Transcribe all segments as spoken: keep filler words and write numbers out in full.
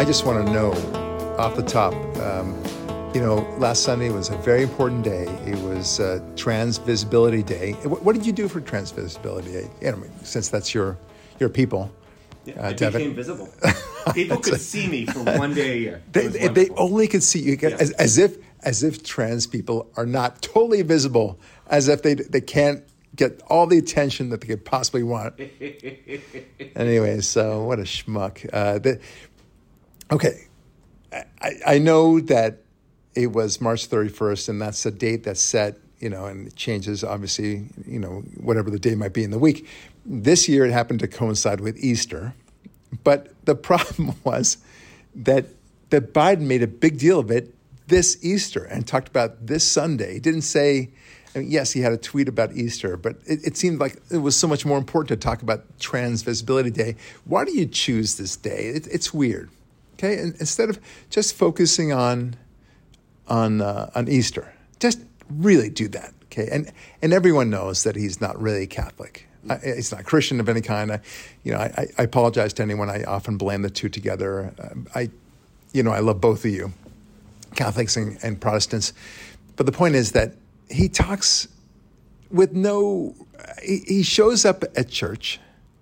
I just want to know, off the top, um, you know, last Sunday was a very important day. It was uh, Trans Visibility Day. What, what did you do for Trans Visibility Day? You know, since that's your your people. Yeah, uh, it Devin. became visible. People could see me for one day a year. They, they only could see you, Yeah. as, as if as if trans people are not totally visible, as if they they can't get all the attention that they could possibly want. Anyway, so what a schmuck. Uh, the, okay, I, I know that it was March thirty-first, and that's a date that's set, you know, and it changes, obviously, you know, whatever the day might be in the week. This year, it happened to coincide with Easter. But the problem was that, that Biden made a big deal of it this Easter and talked about this Sunday. He didn't say, I mean, yes, he had a tweet about Easter, but it, it seemed like it was so much more important to talk about Trans Visibility Day. Why do you choose this day? It, it's weird, okay? And instead of just focusing on on uh, on Easter, just really do that, okay? And and everyone knows that he's not really Catholic. I, he's not Christian of any kind. I, you know, I, I apologize to anyone. I often blame the two together. Uh, I, you know, I love both of you, Catholics and, and Protestants. But the point is that he talks with no, he, he shows up at church,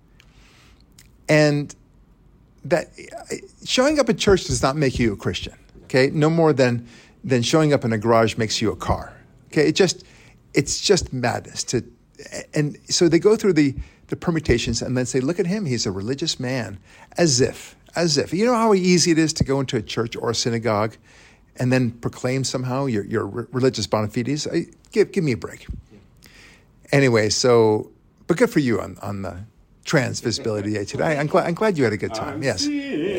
and that showing up at church does not make you a Christian, okay? No more than, than showing up in a garage makes you a car, okay? It just, it's just madness to, and so they go through the, the permutations and then say, look at him, he's a religious man, as if, as if. You know how easy it is to go into a church or a synagogue and then proclaim somehow your, your religious bona fides? I, give, give me a break. Yeah. Anyway, so, but good for you on, on the Trans Visibility Day today. I'm glad, I'm glad you had a good time. I'm yes.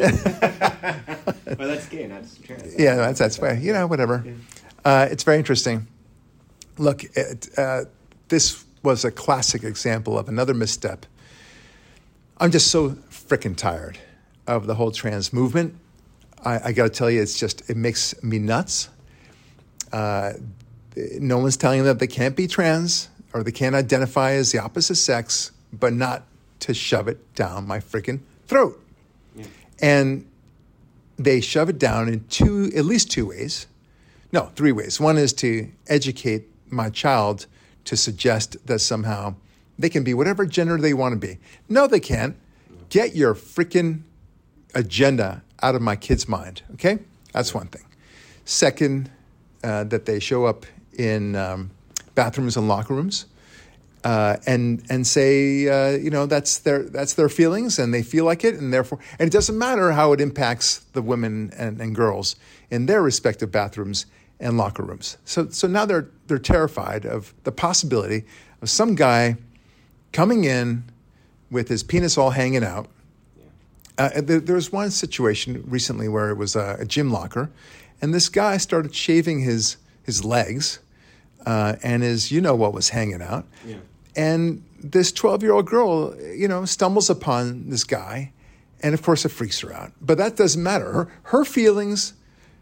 Well, that's gay, not trans. Yeah, that's, that's fair. You know, whatever. Yeah. Uh, it's very interesting. Look, it, uh, this was a classic example of another misstep. I'm just so freaking tired of the whole trans movement. I, I got to tell you, it's just, it makes me nuts. Uh, no one's telling them that they can't be trans or they can't identify as the opposite sex, but not to shove it down my freaking throat. Yeah. And they shove it down in two, at least two ways. No, three ways. One is to educate my child to suggest that somehow they can be whatever gender they want to be. No, they can't. Get your freaking agenda out of my kid's mind, okay? That's one thing. Second, uh, that they show up in um, bathrooms and locker rooms uh, and and say, uh, you know, that's their that's their feelings and they feel like it, and therefore, and it doesn't matter how it impacts the women and, and girls in their respective bathrooms and locker rooms. So so now they're they're terrified of the possibility of some guy coming in with his penis all hanging out. Yeah. Uh, there, there was one situation recently where it was a, a gym locker, and this guy started shaving his his legs, uh, and his, you know what was hanging out. Yeah. And this twelve-year-old girl, you know, stumbles upon this guy, and of course it freaks her out. But that doesn't matter. Her, her feelings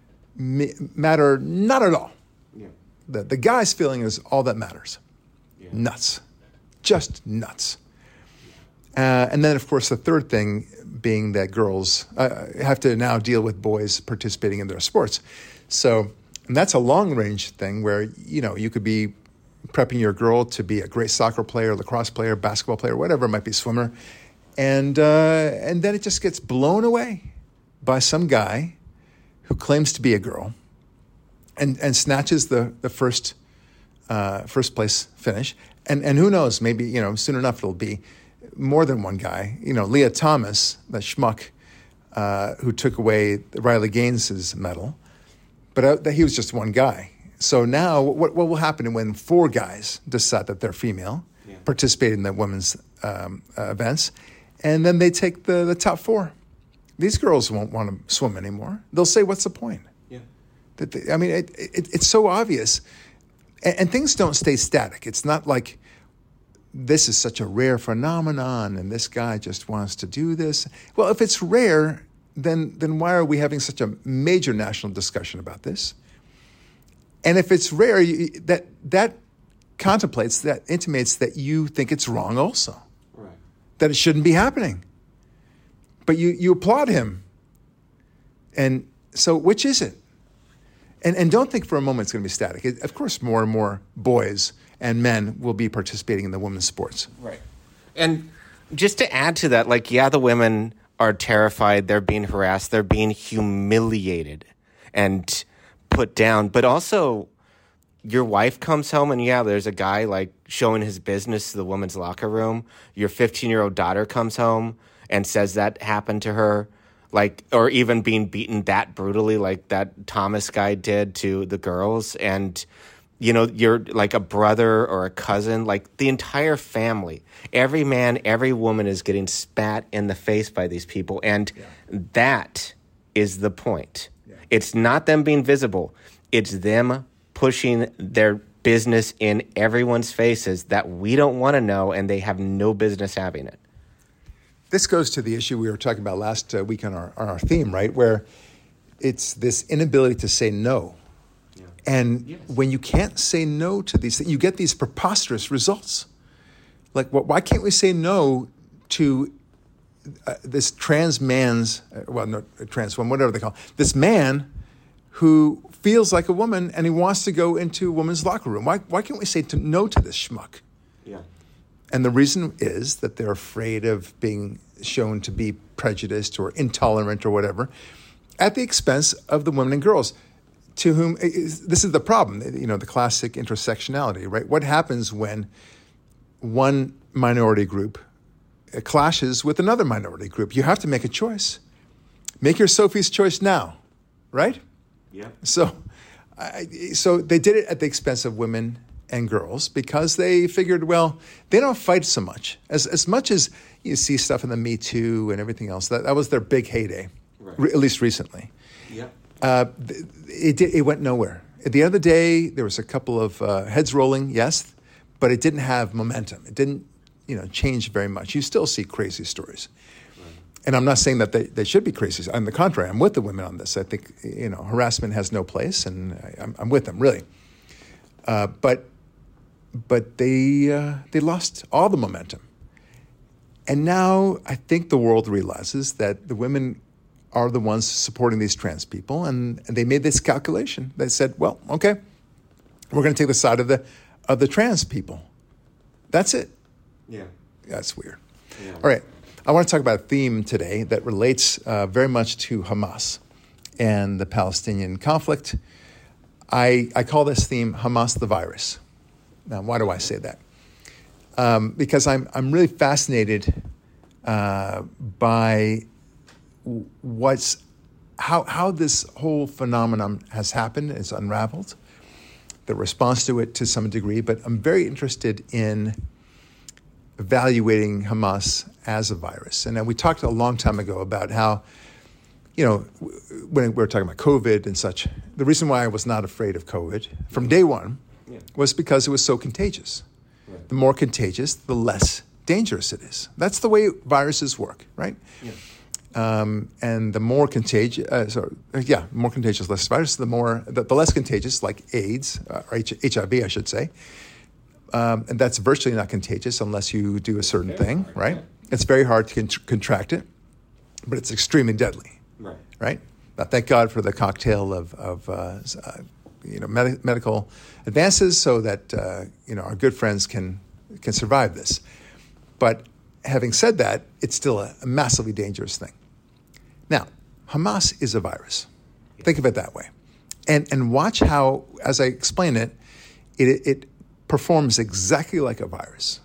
matter not at all. Yeah. The, the guy's feeling is all that matters. Yeah. Nuts. Just nuts. Uh, and then, of course, the third thing being that girls uh, have to now deal with boys participating in their sports. So, and that's a long-range thing where, you know, you could be prepping your girl to be a great soccer player, lacrosse player, basketball player, whatever it might be, swimmer. And, uh, and then it just gets blown away by some guy who claims to be a girl, and, and snatches the the first uh, first place finish, and and who knows, maybe, you know, soon enough it'll be more than one guy. You know, Leah Thomas, the schmuck uh, who took away Riley Gaines's medal, but uh, he was just one guy. So now, what what will happen when four guys decide that they're female, yeah. participate in the women's um, uh, events, and then they take the the top four? These girls won't want to swim anymore. They'll say, what's the point? Yeah. That they, I mean, it, it, it's so obvious. And, and things don't stay static. It's not like this is such a rare phenomenon and this guy just wants to do this. Well, if it's rare, then then why are we having such a major national discussion about this? And if it's rare, you, that that contemplates, that intimates that you think it's wrong also. Right. That it shouldn't be happening. But you, you applaud him And so which is it? And and don't think for a moment it's going to be static. It, of course, more and more boys and men will be participating in the women's sports. Right. And just to add to that, like, yeah, the women are terrified. They're being harassed. They're being humiliated and put down. But also, your wife comes home and, yeah, there's a guy, like, showing his business to the women's locker room. Your fifteen-year-old daughter comes home and says that happened to her. Like, or even being beaten that brutally, like that Thomas guy did to the girls. And, you know, you're like a brother or a cousin, like the entire family, every man, every woman is getting spat in the face by these people. And yeah. that is the point. Yeah. It's not them being visible. It's them pushing their business in everyone's faces that we don't want to know, and they have no business having it. This goes to the issue we were talking about last uh, week on our, on our theme, right? Where it's this inability to say no. Yeah. And yes. when you can't say no to these things, you get these preposterous results. Like, well, why can't we say no to uh, this trans man's, uh, well, not trans woman, whatever they call it, this man who feels like a woman and he wants to go into a woman's locker room? Why, why can't we say to, no to this schmuck? Yeah. And the reason is that they're afraid of being shown to be prejudiced or intolerant or whatever, at the expense of the women and girls, to whom this is the problem. You know, the classic intersectionality, right? What happens when one minority group clashes with another minority group? You have to make a choice. Make your Sophie's choice now, right? Yeah. So, I, so they did it at the expense of women and girls because they figured, well, they don't fight so much. As as much as you see stuff in the Me Too and everything else, that, that was their big heyday, right. re, at least recently. Yeah. Uh, it, did, it went nowhere. At the end of the day, there was a couple of uh, heads rolling, yes, but it didn't have momentum. It didn't, you know, change very much. You still see crazy stories. Right. And I'm not saying that they, they should be crazy. On the contrary, I'm with the women on this. I think, you know, harassment has no place, and I, I'm, I'm with them, really. Uh, but But they uh, they lost all the momentum. And now I think the world realizes that the women are the ones supporting these trans people. And, and they made this calculation. They said, well, okay, we're going to take the side of the of the trans people. That's it. Yeah. That's weird. Yeah. All right. I want to talk about a theme today that relates uh, very much to Hamas and the Palestinian conflict. I, I call this theme Hamas the Virus. Now, why do I say that? Um, because I'm I'm really fascinated uh, by what's how how this whole phenomenon has happened. It's unraveled, the response to it to some degree. But I'm very interested in evaluating Hamas as a virus. And we talked a long time ago about how, you know, when we were talking about COVID and such, the reason why I was not afraid of COVID from day one Yeah. was because it was so contagious. Right. The more contagious, the less dangerous it is. That's the way viruses work, right? Yeah. Um, and the more contagious, uh, sorry, yeah, more contagious, less virus. The more, the, the less contagious, like AIDS uh, or H- HIV, I should say. Um, and that's virtually not contagious unless you do a certain thing, hard, right? Yeah. It's very hard to con- contract it, but it's extremely deadly, right? Right. Now, thank God for the cocktail of of. Uh, uh, you know, med- medical advances so that, uh, you know, our good friends can can survive this. But having said that, it's still a, a massively dangerous thing. Now, Hamas is a virus. Yes. Think of it that way. And and watch how, as I explain it, it, it performs exactly like a virus.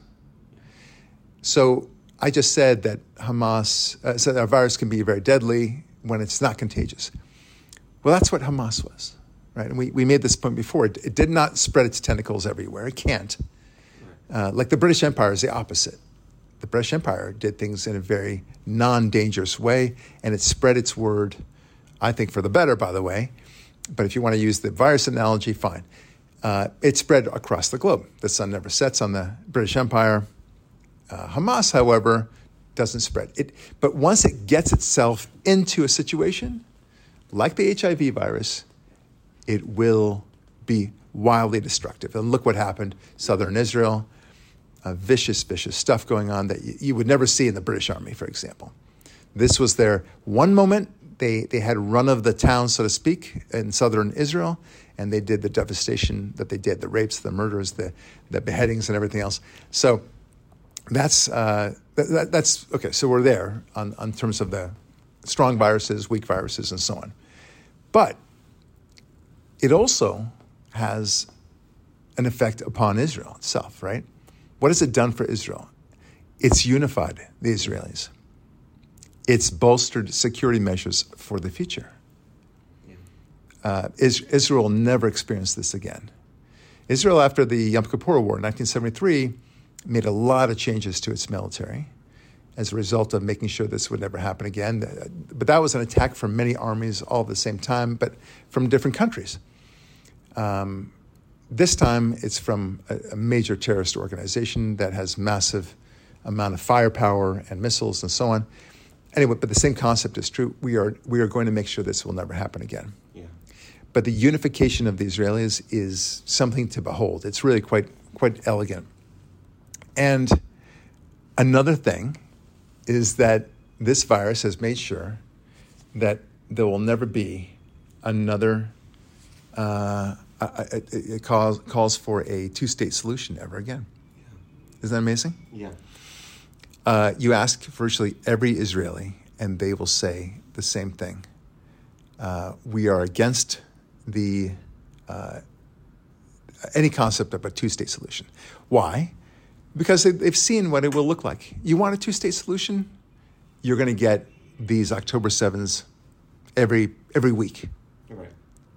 So I just said that Hamas, uh, said that a virus can be very deadly when it's not contagious. Well, that's what Hamas was. Right, and we, we made this point before. It, it did not spread its tentacles everywhere. It can't. Uh, like the British Empire is the opposite. The British Empire did things in a very non-dangerous way, and it spread its word, I think, for the better, by the way. But if you want to use the virus analogy, fine. Uh, it spread across the globe. The sun never sets on the British Empire. Uh, Hamas, however, doesn't spread. It, but once it gets itself into a situation, like the H I V virus, it will be wildly destructive. And look what happened. Southern Israel, uh, vicious, vicious stuff going on that y- you would never see in the British Army, for example. This was their one moment they they had run of the town, so to speak, in southern Israel, and they did the devastation that they did, the rapes, the murders, the the beheadings, and everything else. So that's uh, that, that, that's okay. So we're there on on terms of the strong viruses, weak viruses, and so on. But it also has an effect upon Israel itself, right? What has it done for Israel? It's unified the Israelis. It's bolstered security measures for the future. Yeah. Uh, is, Israel will never experience this again. Israel, after the Yom Kippur War in nineteen seventy-three, made a lot of changes to its military as a result of making sure this would never happen again. But that was an attack from many armies all at the same time, but from different countries. Um, this time, it's from a, a major terrorist organization that has massive amount of firepower and missiles and so on. Anyway, but the same concept is true. We are we are going to make sure this will never happen again. Yeah. But the unification of the Israelis is something to behold. It's really quite quite elegant. And another thing is that this virus has made sure that there will never be another. Uh, it, it calls calls for a two-state solution ever again. Yeah. Isn't that amazing? Yeah. Uh, you ask virtually every Israeli, and they will say the same thing. Uh, we are against the uh, any concept of a two-state solution. Why? Because they, they've seen what it will look like. You want a two-state solution? You're going to get these October sevenths every every week. Right.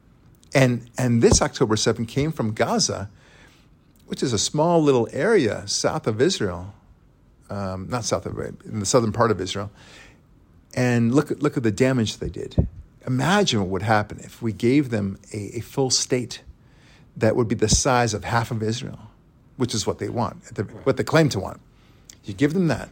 And and this October seventh came from Gaza, which is a small little area south of Israel. Um, not south of it, in the southern part of Israel, and look at look at the damage they did. Imagine what would happen if we gave them a, a full state that would be the size of half of Israel, which is what they want, the, what they claim to want. You give them that,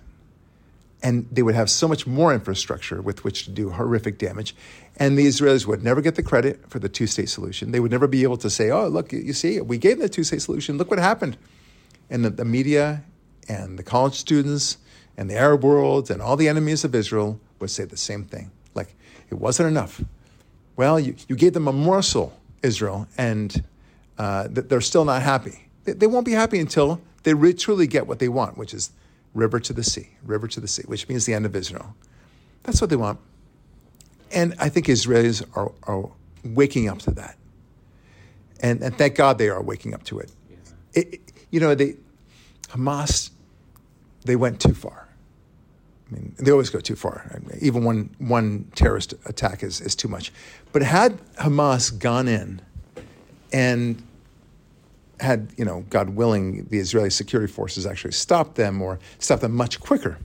and they would have so much more infrastructure with which to do horrific damage, and the Israelis would never get the credit for the two-state solution. They would never be able to say, "Oh, look, you see, we gave them the two-state solution. Look what happened," and the, the media and the college students and the Arab world and all the enemies of Israel would say the same thing. Like, it wasn't enough. Well, you, you gave them a morsel, Israel, and uh, they're still not happy. They, they won't be happy until they re- truly get what they want, which is river to the sea, river to the sea, which means the end of Israel. That's what they want. And I think Israelis are, are waking up to that. And, and thank God they are waking up to it. Yeah. it, it you know, they Hamas, they went too far. I mean, they always go too far. I mean, even one one terrorist attack is, is too much. But had Hamas gone in and had, you know, God willing, the Israeli security forces actually stopped them or stopped them much quicker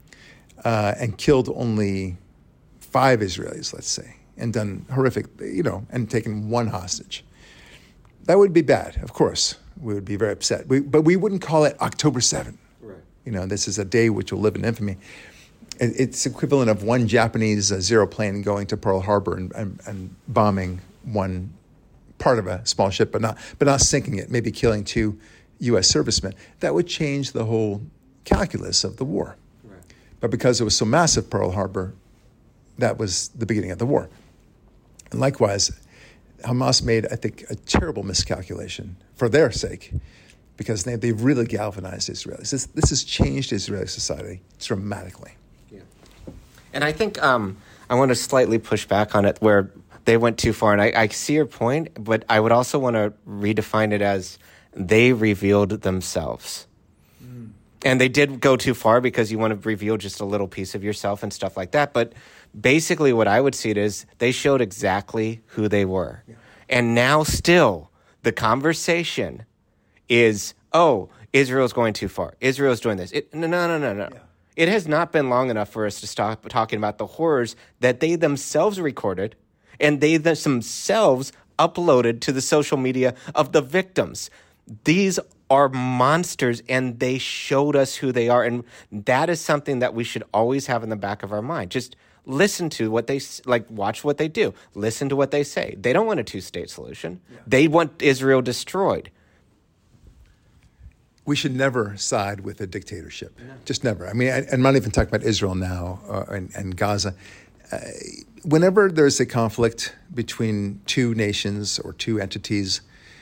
uh, and killed only five Israelis, let's say, and done horrific, you know, and taken one hostage, that would be bad, of course. We would be very upset. We, but we wouldn't call it October seventh. Right. You know, this is a day which will live in infamy. It, it's equivalent of one Japanese uh, zero plane going to Pearl Harbor and, and, and bombing one part of a small ship, but not but not sinking it, maybe killing two U S servicemen. That would change the whole calculus of the war. Right. But because it was so massive, Pearl Harbor, that was the beginning of the war. And likewise, Hamas made, I think, a terrible miscalculation for their sake, because they, they've really galvanized Israelis. This, this has changed Israeli society dramatically. Yeah. And I think um, I want to slightly push back on it where they went too far. And I, I see your point, but I would also want to redefine it as they revealed themselves. Mm. And they did go too far because you want to reveal just a little piece of yourself and stuff like that. But basically what I would see it is they showed exactly who they were. Yeah. And now still the conversation is, oh, Israel's going too far. Israel's doing this. It, no, no, no, no, no. Yeah. It has not been long enough for us to stop talking about the horrors that they themselves recorded and they themselves uploaded to the social media of the victims. These are monsters, and they showed us who they are. And that is something that we should always have in the back of our mind. Just listen to what they, like, watch what they do. Listen to what they say. They don't want a two-state solution. Yeah. They want Israel destroyed. We should never side with a dictatorship. No. Just never. I mean, I, I'm not even talking about Israel now uh, and, and Gaza. uh, whenever there's a conflict between two nations or two entities,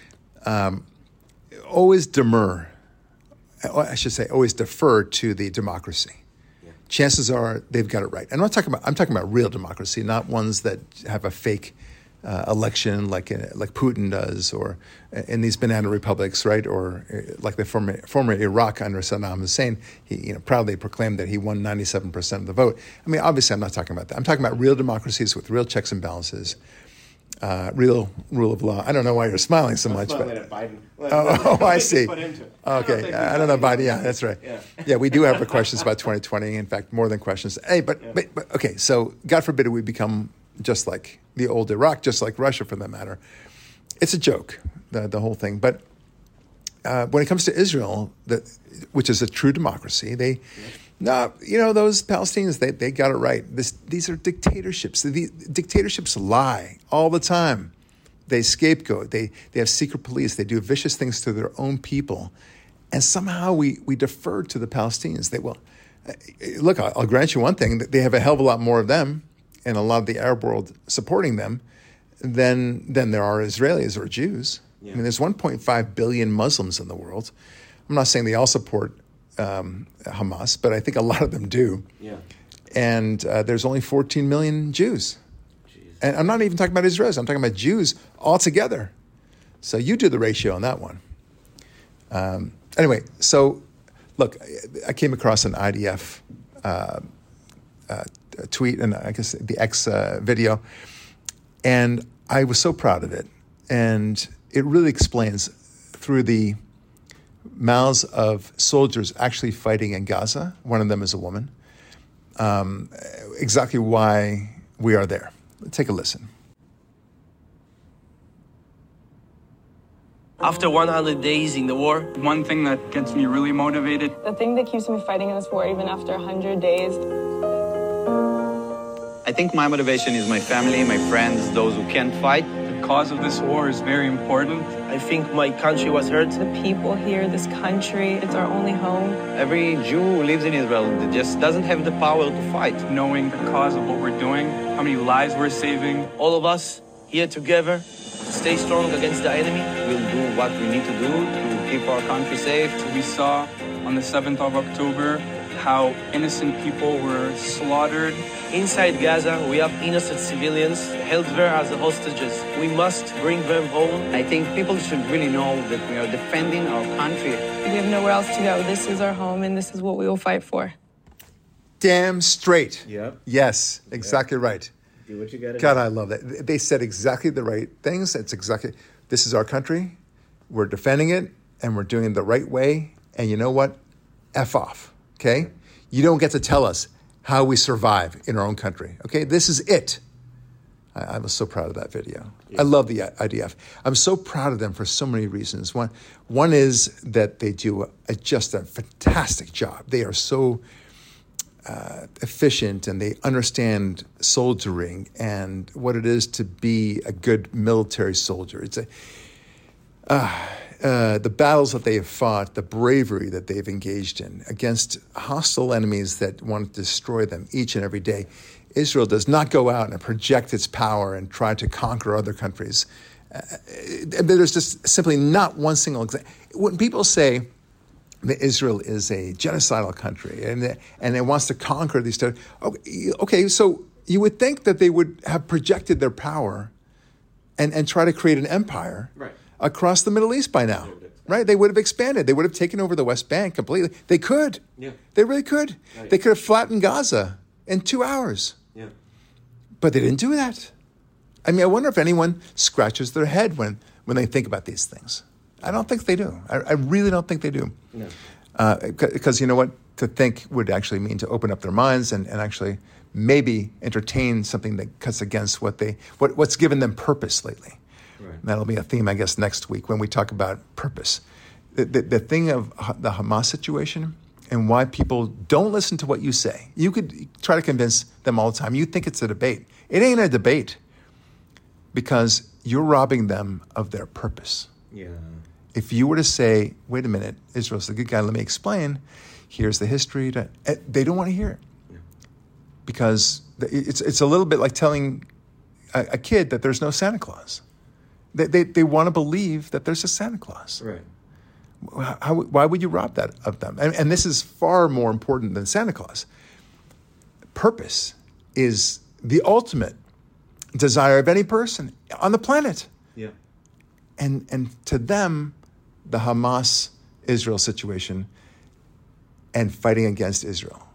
um, always demur, I should say, always defer to the democracy. Yeah. Chances are they've got it right. And I'm not talking about, I'm talking about real democracy, not ones that have a fake uh, election like uh, like Putin does, or in these banana republics, right? Or uh, like the former former Iraq under Saddam Hussein, he you know proudly proclaimed that he won ninety-seven percent of the vote. I mean, obviously, I'm not talking about that. I'm talking about real democracies with real checks and balances. Uh, real rule of law. I don't know why you're smiling so I'm much. smiling But, at Biden. oh, oh I see. Put into it. Okay, I I don't know Biden. Yeah, that's right. Yeah. yeah, we do have questions about twenty twenty. In fact, more than questions. Hey, but, Yeah. but but okay. So God forbid we become just like the old Iraq, just like Russia, for that matter. It's a joke, the the whole thing. But uh, when it comes to Israel, that which is a true democracy, they. Yeah. No, you know, those Palestinians, they, they got it right. This, these are dictatorships. The, dictatorships lie all the time. They scapegoat. They, they have secret police. They do vicious things to their own people. And somehow we, we defer to the Palestinians. They will. Look, I'll, I'll grant you one thing. That they have a hell of a lot more of them and a lot of the Arab world supporting them than, than there are Israelis or Jews. Yeah. I mean, there's one point five billion Muslims in the world. I'm not saying they all support Um, Hamas, but I think a lot of them do. Yeah. And uh, there's only fourteen million Jews. Jeez. And I'm not even talking about Israelis. I'm talking about Jews altogether. So you do the ratio on that one. Um, anyway, so look, I came across an I D F uh, uh, tweet and I guess the X uh, video, and I was so proud of it. And it really explains through the mouths of soldiers actually fighting in Gaza, one of them is a woman, um, exactly why we are there. Take a listen. After one hundred days in the war, one thing that gets me really motivated, the thing that keeps me fighting in this war even after one hundred days, I think my motivation is my family, my friends, those who can't fight. The cause of this war is very important. I think my country was hurt. The people here, this country, it's our only home. Every Jew who lives in Israel just doesn't have the power to fight. Knowing the cause of what we're doing, how many lives we're saving. All of us here together, stay strong against the enemy. We'll do what we need to do to keep our country safe. We saw on the seventh of October how innocent people were slaughtered. Inside Gaza, we have innocent civilians held there as hostages. We must bring them home. I think people should really know that we are defending our country. We have nowhere else to go. This is our home, and this is what we will fight for. Damn straight. Yep. Yes, exactly yep. right. Do what you got to do. God, I love that. They said exactly the right things. It's exactly, this is our country. We're defending it, and we're doing it the right way. And you know what? F off. Okay? You don't get to tell us how we survive in our own country. Okay? This is it. I, I was so proud of that video. Yeah. I love the I D F. I'm so proud of them for so many reasons. One, one is that they do a, just a fantastic job. They are so uh, efficient, and they understand soldiering and what it is to be a good military soldier. It's a... Uh, Uh, the battles that they have fought, the bravery that they've engaged in against hostile enemies that want to destroy them each and every day. Israel does not go out and project its power and try to conquer other countries. Uh, there's just simply not one single example. When people say that Israel is a genocidal country and, and it wants to conquer these territories, okay, okay, so you would think that they would have projected their power and, and try to create an empire. Right. Across the Middle East by now, right? They would have expanded. They would have taken over the West Bank completely. They could. Yeah. They really could. Right. They could have flattened Gaza in two hours. Yeah. But they didn't do that. I mean, I wonder if anyone scratches their head when, when they think about these things. I don't think they do. I, I really don't think they do. No. Uh, because you know what? To think would actually mean to open up their minds and, and actually maybe entertain something that cuts against what they what, what's given them purpose lately. Right. That'll be a theme, I guess, next week when we talk about purpose. The, the, the thing of the Hamas situation and why people don't listen to what you say. You could try to convince them all the time. You think it's a debate. It ain't a debate because you're robbing them of their purpose. Yeah. If you were to say, wait a minute, Israel's the good guy, let me explain. Here's the history. To, they don't want to hear it. because it's it's a little bit like telling a, a kid that there's no Santa Claus. They they, they want to believe that there's a Santa Claus. Right. How, why would you rob that of them? And, and this is far more important than Santa Claus. Purpose is the ultimate desire of any person on the planet. Yeah. And and to them, the Hamas-Israel situation and fighting against Israel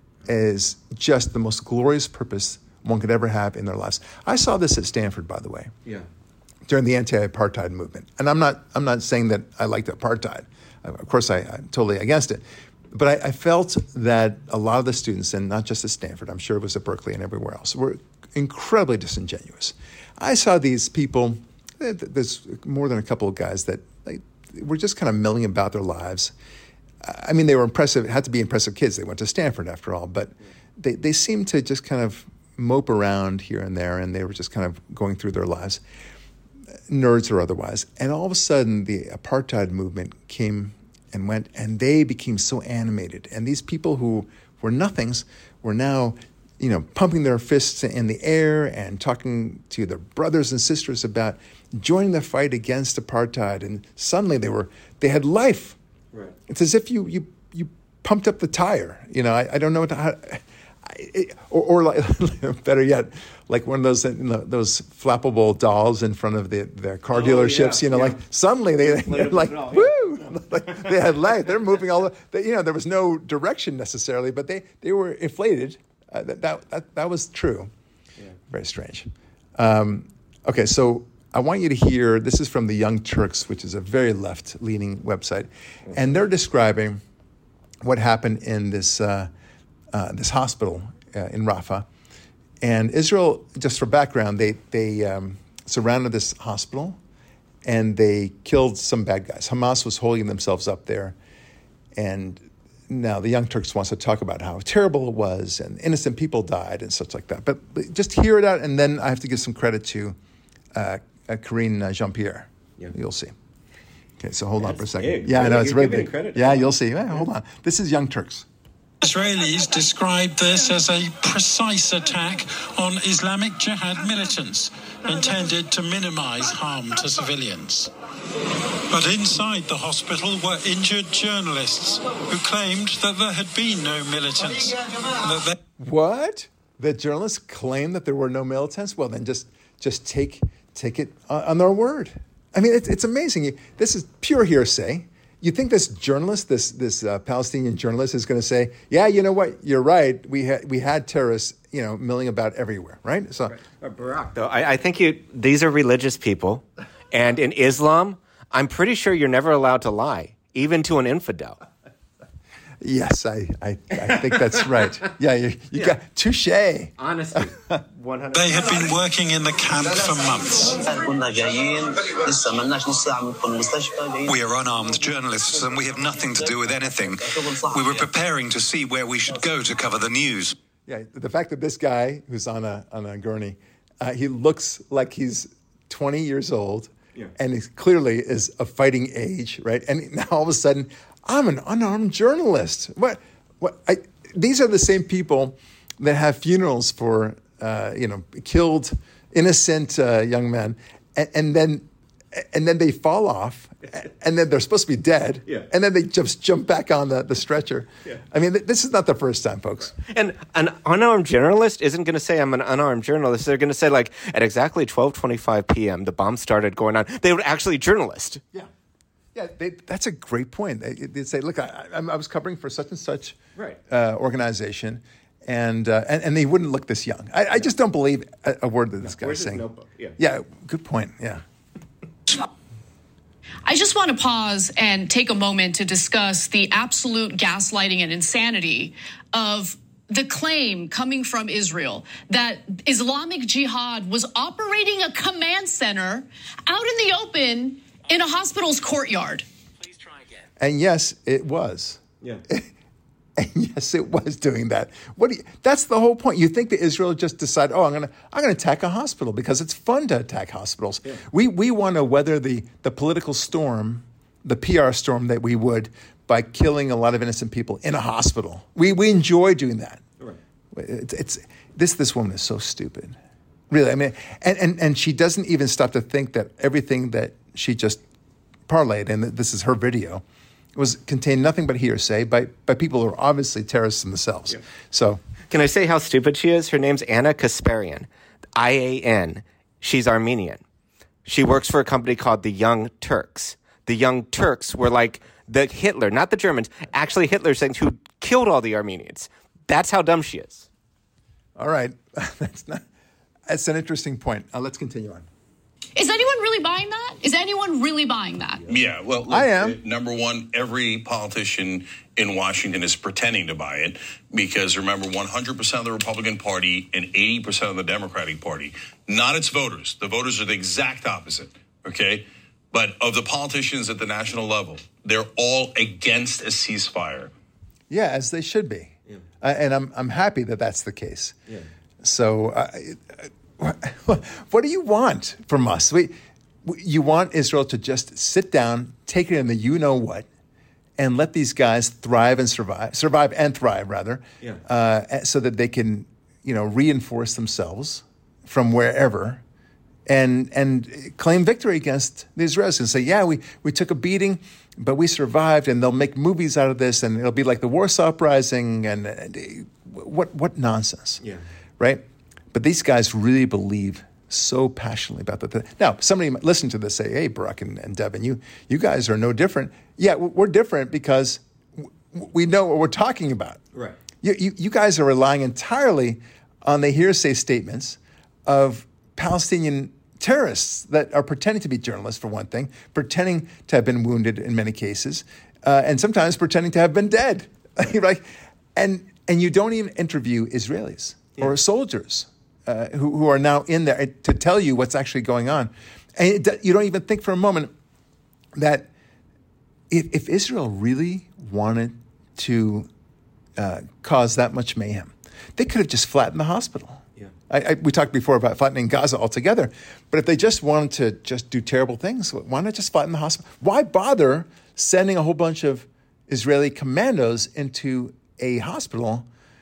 is just the most glorious purpose one could ever have in their lives. I saw this at Stanford, by the way. Yeah. During the anti-apartheid movement. And I'm not I'm not saying that I liked apartheid. Of course, I, I'm totally against it. But I, I felt that a lot of the students, and not just at Stanford, I'm sure it was at Berkeley and everywhere else, were incredibly disingenuous. I saw these people, there's more than a couple of guys that like, were just kind of milling about their lives. I mean, they were impressive, had to be impressive kids. They went to Stanford after all. But they, they seemed to just kind of mope around here and there, and they were just kind of going through their lives, nerds or otherwise. And all of a sudden, the apartheid movement came and went, and they became so animated. And these people who were nothings were now, you know, pumping their fists in the air and talking to their brothers and sisters about joining the fight against apartheid. And suddenly they were, they had life. Right. It's as if you you you pumped up the tire. You know, I, I don't know what to, how, It, or, or like, better yet, like one of those you know, those flappable dolls in front of the, the car oh, dealerships. Yeah, you know, yeah. like suddenly they they're like all, woo, yeah. like they had life. They're moving all. They, you know, there was no direction necessarily, but they, they were inflated. Uh, that, that that that was true. Yeah. Very strange. Um, okay, so I want you to hear. This is from the Young Turks, which is a very left-leaning website, and they're describing what happened in this. Uh, Uh, this hospital uh, in Rafah. And Israel, just for background, they, they um, surrounded this hospital and they killed some bad guys. Hamas was holding themselves up there. And now the Young Turks wants to talk about how terrible it was and innocent people died and such like that. But just hear it out, and then I have to give some credit to uh, uh, Karine uh, Jean-Pierre. Yeah. You'll see. Okay, so hold That's on for a second. big. Yeah, I know, You're it's very giving big. credit. Yeah, you'll see. Yeah, hold on. This is Young Turks. Israelis described this as a precise attack on Islamic Jihad militants intended to minimize harm to civilians. But inside the hospital were injured journalists who claimed that there had been no militants. That they- What? The journalists claim that there were no militants? Well, then just just take take it on their word. I mean, it's, it's amazing. This is pure hearsay. You think this journalist, this this uh, Palestinian journalist, is going to say, "Yeah, you know what? You're right. We had we had terrorists, you know, milling about everywhere, right?" So, right. Uh, Barack, though, I, I think you. These are religious people, and in Islam, I'm pretty sure you're never allowed to lie, even to an infidel. Yes, I, I, I think that's right. Yeah, you, you yeah. got touche. Honestly, one hundred. They had been working in the camp for months. We are unarmed journalists and we have nothing to do with anything. We were preparing to see where we should go to cover the news. Yeah, the fact that this guy who's on a on a gurney, uh, he looks like he's twenty years old, yeah. and he clearly is of fighting age, right? And now all of a sudden, I'm an unarmed journalist. What? What? I, these are the same people that have funerals for, uh, you know, killed innocent uh, young men, and, and then, and then they fall off, and then they're supposed to be dead, yeah. and then they just jump back on the, the stretcher. Yeah. I mean, th- this is not the first time, folks. And an unarmed journalist isn't going to say I'm an unarmed journalist. They're going to say, like, at exactly twelve twenty-five p.m., the bomb started going on. They would actually journalist. Yeah. Yeah, they, that's a great point. They, they'd say, look, I, I was covering for such and such right. uh, organization, and, uh, and and they wouldn't look this young. I, I just don't believe a, a word that this no, guy's saying. Notebook? Yeah. yeah, good point, yeah. I just want to pause and take a moment to discuss the absolute gaslighting and insanity of the claim coming from Israel that Islamic Jihad was operating a command center out in the open in a hospital's courtyard. Please try again. And yes, it was. Yeah. And yes, it was doing that. What? Do you, that's the whole point. You think that Israel just decided, oh, I'm gonna I'm gonna attack a hospital because it's fun to attack hospitals. Yeah. We we want to weather the the political storm, the P R storm that we would by killing a lot of innocent people in a hospital. We we enjoy doing that. Right. It's, it's this this woman is so stupid, really. I mean, and, and and she doesn't even stop to think that everything that she just parlayed, and this is her video, was contained nothing but hearsay by by people who are obviously terrorists themselves. Yeah. So, can I say how stupid she is? Her name's Anna Kasparian, I A N. She's Armenian. She works for a company called the Young Turks. The Young Turks were like the Hitler, not the Germans, actually Hitler saying who killed all the Armenians. That's how dumb she is. All right. That's not. That's an interesting point. Uh, let's continue on. Is anyone really buying that? Is anyone really buying that? Yeah, well, look, I am. Number one, every politician in Washington is pretending to buy it because, remember, one hundred percent of the Republican Party and eighty percent of the Democratic Party, not its voters. The voters are the exact opposite, okay? But of the politicians at the national level, they're all against a ceasefire. Yeah, as they should be. Yeah. Uh, and I'm I'm happy that that's the case. Yeah. So uh, what do you want from us? We, you want Israel to just sit down, take it in the you-know-what, and let these guys thrive and survive, survive and thrive, rather, yeah. uh, so that they can, you know, reinforce themselves from wherever and and claim victory against the Israelis and say, yeah, we, we took a beating, but we survived, and they'll make movies out of this, and it'll be like the Warsaw Uprising, and, and what what nonsense, yeah. right? But these guys really believe so passionately about that. Now, somebody might listen to this and say, hey, Barak and, and Devin, you, you guys are no different. Yeah, we're different because we know what we're talking about. Right. You, you, you guys are relying entirely on the hearsay statements of Palestinian terrorists that are pretending to be journalists, for one thing, pretending to have been wounded in many cases, uh, and sometimes pretending to have been dead. Right? And, and you don't even interview Israelis yeah. or soldiers. Uh, who, who are now in there to tell you what's actually going on. And it, you don't even think for a moment that if, if Israel really wanted to uh, cause that much mayhem, they could have just flattened the hospital. Yeah. I, I, we talked before about flattening Gaza altogether, but if they just wanted to just do terrible things, why not just flatten the hospital? Why bother sending a whole bunch of Israeli commandos into a hospital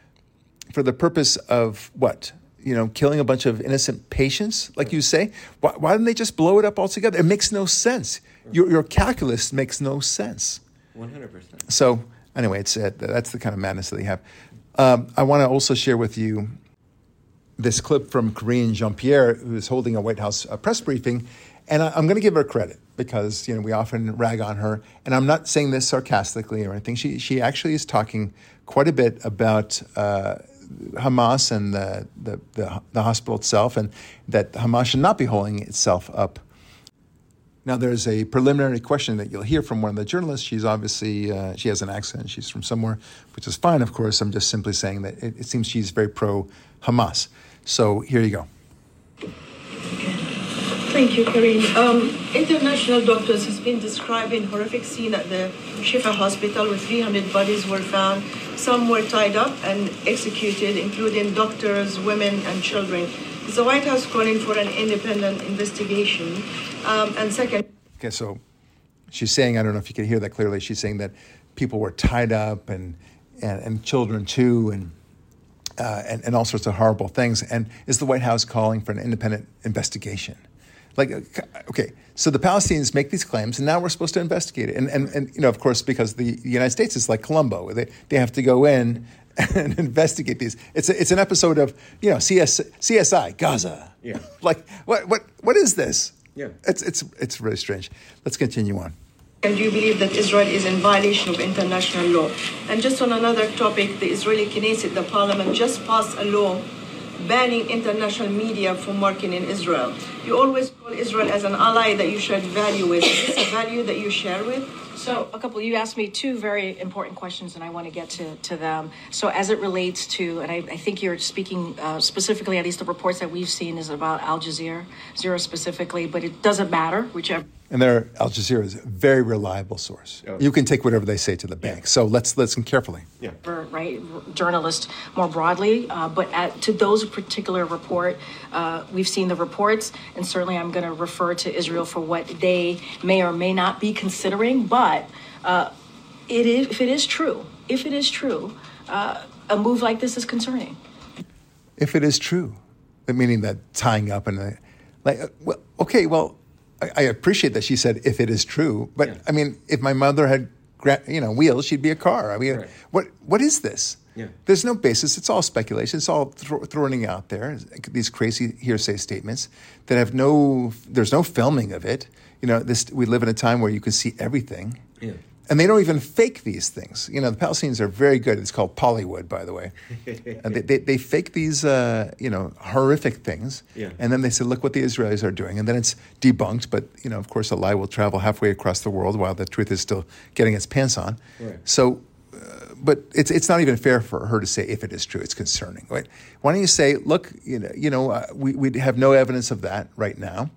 for the purpose of what? You know, killing a bunch of innocent patients, like you say? Why, why didn't they just blow it up altogether? It makes no sense. Your, your calculus makes no sense. one hundred percent. So anyway, it's uh, that's the kind of madness that they have. Um, I want to also share with you this clip from Karine Jean-Pierre, who is holding a White House uh, press briefing. And I, I'm going to give her credit because, you know, we often rag on her. And I'm not saying this sarcastically or anything. She, she actually is talking quite a bit about uh, Hamas and the, the, the, the hospital itself, and that Hamas should not be holding itself up. Now, there's a preliminary question that you'll hear from one of the journalists. She's obviously, uh, she has an accent. She's from somewhere, which is fine, of course. I'm just simply saying that it, it seems she's very pro-Hamas. So here you go. Thank you, Karine. Um, international doctors has been describing horrific scene at the Shifa hospital where three hundred bodies were found. Some were tied up and executed, including doctors, women, and children. Is the White House calling for an independent investigation? Um, and second... Okay, so she's saying, I don't know if you can hear that clearly, she's saying that people were tied up and and, and children too, and, uh, and and all sorts of horrible things. And is the White House calling for an independent investigation? Like, okay, so the Palestinians make these claims, and now we're supposed to investigate it. And, and, and you know, of course, because the United States is like Columbo. They, they have to go in and investigate these. It's a, it's an episode of, you know, C S, C S I, Gaza. Yeah. Like, what what what is this? Yeah. It's, it's, it's really strange. Let's continue on. And you believe that Israel is in violation of international law. And just on another topic, the Israeli Knesset, the parliament, just passed a law banning international media from working in Israel. You always call Israel as an ally that you should value with. Is this a value that you share with? So a couple, you asked me two very important questions, and I want to get to, to them. So as it relates to, and I, I think you're speaking uh, specifically, at least the reports that we've seen is about Al Jazeera, Jazeera specifically, but it doesn't matter, whichever. And there, Al Jazeera is a very reliable source. Oh. You can take whatever they say to the bank. Yeah. So let's listen carefully. Yeah. Right, journalists more broadly, uh, but at, to those particular report, uh, we've seen the reports, and certainly I'm going to refer to Israel for what they may or may not be considering. But uh, it is, if it is true, if it is true, uh, a move like this is concerning. if it is true, meaning that tying up and uh, like, uh, well, okay, well, I, I appreciate that she said if it is true, but yeah. I mean, if my mother had, gra- you know, wheels, she'd be a car. I mean, right. what what is this? Yeah. There's no basis. It's all speculation. It's all th- throwing out there, these crazy hearsay statements that have no, there's no filming of it. You know, this we live in a time where you can see everything. Yeah. And they don't even fake these things. You know, the Palestinians are very good. It's called Pollywood, by the way. uh, they, they, they fake these, uh, you know, horrific things. Yeah. And then they say, look what the Israelis are doing. And then it's debunked. But, you know, of course, a lie will travel halfway across the world while the truth is still getting its pants on. Right. So, uh, but it's it's not even fair for her to say if it is true. It's concerning. Right? Why don't you say, look, you know, you know uh, we, we have no evidence of that right now.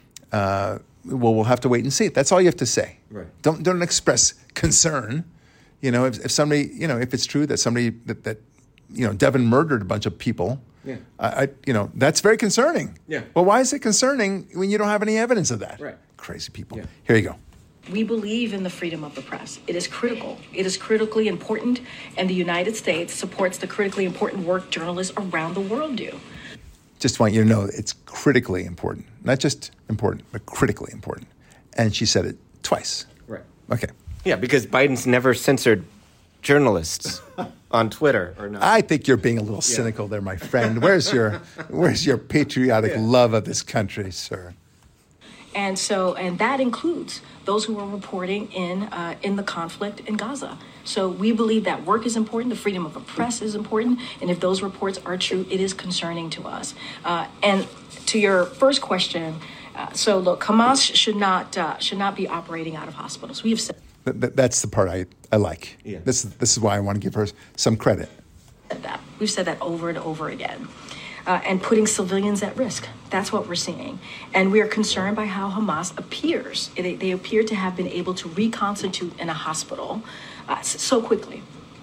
Uh Well, we'll have to wait and see. That's all you have to say. Right. Don't don't express concern. You know, if, if somebody, you know, if it's true that somebody that, that you know, Devin murdered a bunch of people. Yeah. I, I you know, that's very concerning. Yeah. Well, why is it concerning when you don't have any evidence of that? Right. Crazy people. Yeah. Here you go. We believe in the freedom of the press. It is critical. It is critically important, and the United States supports the critically important work journalists around the world do. Just want you to know it's critically important. Not just important, but critically important. And she said it twice. Right. Okay. Yeah, because Biden's never censored journalists on Twitter or not. I think you're being a little Yeah. cynical there, my friend. Where's your where's your patriotic Yeah. love of this country, sir? And so, and that includes those who are reporting in uh, in the conflict in Gaza. So we believe that work is important, the freedom of the press is important, and if those reports are true, it is concerning to us. Uh, and to your first question, uh, so look, Hamas should not uh, should not be operating out of hospitals. We have said Th- th- that's the part I, I like. Yeah. This this is why I want to give her some credit. that. We've said that over and over again. Uh, and putting civilians at risk. That's what we're seeing. And we are concerned by how Hamas appears. They, they appear to have been able to reconstitute in a hospital uh, so quickly.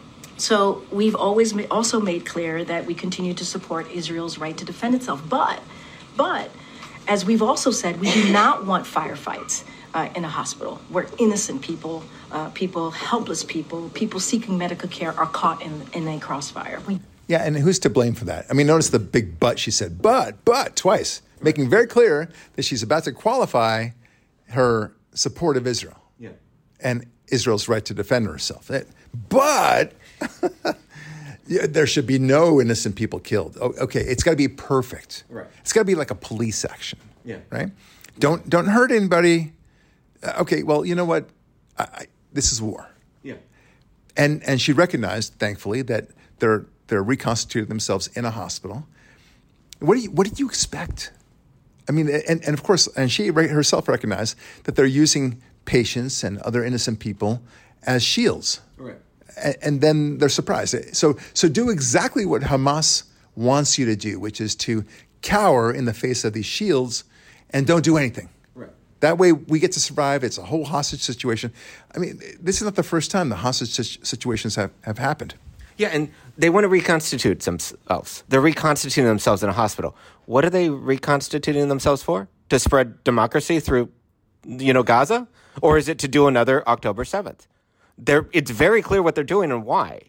So we've always ma- also made clear that we continue to support Israel's right to defend itself. But, but as we've also said, we do not want firefights uh, in a hospital where innocent people, uh, people, helpless people, people seeking medical care are caught in, in a crossfire. We Yeah, and who's to blame for that? I mean, notice the big but she said, but, but, twice, making very clear that she's about to qualify her support of Israel. Yeah. And Israel's right to defend herself. But yeah, there should be no innocent people killed. Oh, okay, it's got to be perfect. Right. It's got to be like a police action. Yeah. Right? Don't don't hurt anybody. Uh, okay, well, you know what? I, I, this is war. Yeah. And and she recognized, thankfully, that they're they're reconstituting themselves in a hospital. What do you what did you expect? I mean, and, and of course, and she herself recognized that they're using patients and other innocent people as shields. Right. And, and then they're surprised. So so do exactly what Hamas wants you to do, which is to cower in the face of these shields and don't do anything. Right. That way we get to survive. It's a whole hostage situation. I mean, this is not the first time the hostage situations have, have happened. Yeah, and they want to reconstitute themselves. They're reconstituting themselves in a hospital. What are they reconstituting themselves for? To spread democracy through, you know, Gaza? Or is it to do another October seventh? They're, it's very clear what they're doing and why.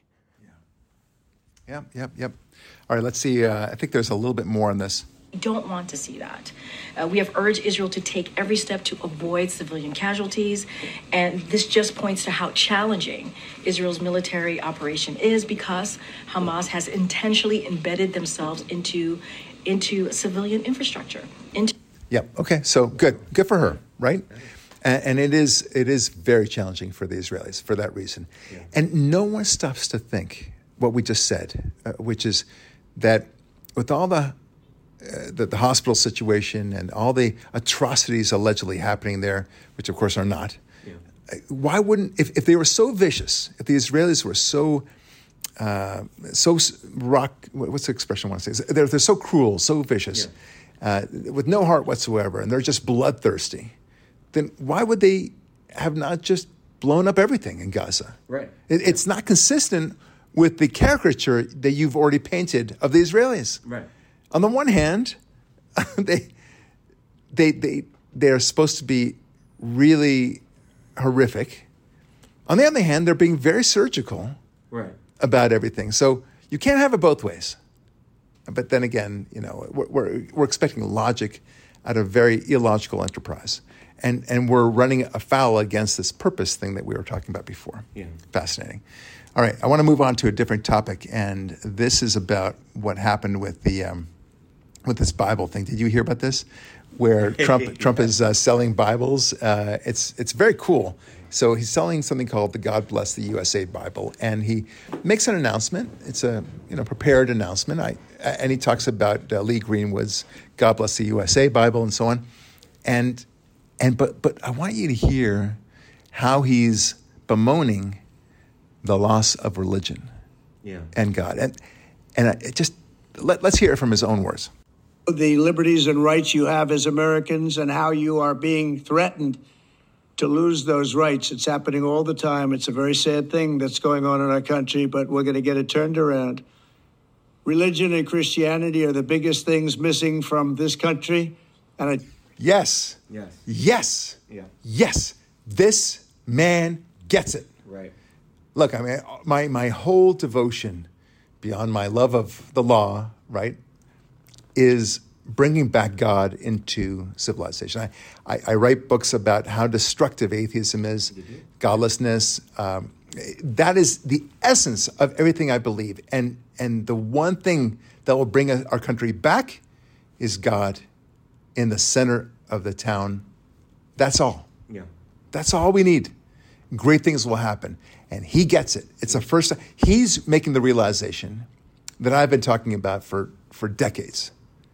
Yeah, yep, yep, yep. All right, let's see. Uh, I think there's a little bit more on this. We don't want to see that. Uh, we have urged Israel to take every step to avoid civilian casualties. And this just points to how challenging Israel's military operation is because Hamas has intentionally embedded themselves into, into civilian infrastructure. Into- Yep. Okay. So good. Good for her, right? And, and it is it is very challenging for the Israelis for that reason. Yeah. And no one stops to think what we just said, uh, which is that with all the Uh, the, the hospital situation and all the atrocities allegedly happening there, which of course are not. Yeah. Why wouldn't, if, if they were so vicious, if the Israelis were so, uh, so rock, what's the expression I want to say? They're, they're so cruel, so vicious, yeah. uh, with no heart whatsoever, and they're just bloodthirsty, then why would they have not just blown up everything in Gaza? Right. It, yeah. It's not consistent with the caricature that you've already painted of the Israelis. Right. On the one hand, they they they they're supposed to be really horrific. On the other hand, they're being very surgical right. about everything. So you can't have it both ways. But then again, you know, we're, we're, we're expecting logic out of very illogical enterprise. And and we're running afoul against this purpose thing that we were talking about before. Yeah. Fascinating. All right, I want to move on to a different topic, and this is about what happened with the um, with this Bible thing. Did you hear about this? Where Trump yeah. Trump is uh, selling Bibles. Uh, it's it's very cool. So he's selling something called the God Bless the U S A Bible, and he makes an announcement. It's a you know prepared announcement. I and he talks about uh, Lee Greenwood's God Bless the U S A Bible and so on. And and but but I want you to hear how he's bemoaning the loss of religion yeah. and God. And and I, it just let, let's hear it from his own words. The liberties and rights you have as Americans and how you are being threatened to lose those rights. It's happening all the time. It's a very sad thing that's going on in our country, but we're going to get it turned around. Religion and Christianity are the biggest things missing from this country. And I... Yes. Yes. Yes. Yeah. Yes. This man gets it. Right. Look, I mean, my, my whole devotion, beyond my love of the law, right, is bringing back God into civilization. I, I, I write books about how destructive atheism is, godlessness. Um, that is the essence of everything I believe. And and the one thing that will bring our country back is God in the center of the town. That's all. Yeah. That's all we need. Great things will happen. And he gets it. It's the first time. He's making the realization that I've been talking about for, for decades,